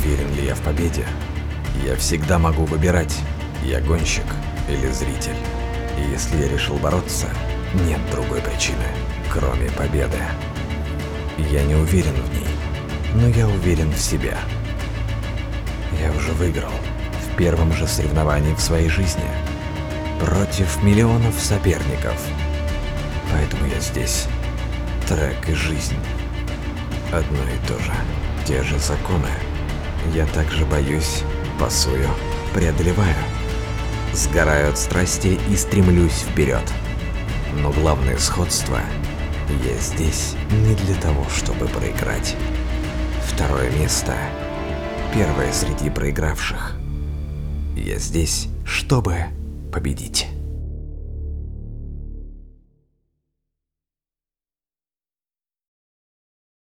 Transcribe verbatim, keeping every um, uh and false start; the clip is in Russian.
Уверен ли я в победе? Я всегда могу выбирать, я гонщик или зритель. И если я решил бороться, нет другой причины, кроме победы. Я не уверен в ней, но я уверен в себе. Я уже выиграл в первом же соревновании в своей жизни против миллионов соперников. Поэтому я здесь. Трек и жизнь одно и то же. Те же законы. Я также боюсь, пасую, преодолеваю. Сгораю от страстей и стремлюсь вперед. Но главное сходство — я здесь не для того, чтобы проиграть. Второе место — первое среди проигравших. Я здесь, чтобы победить.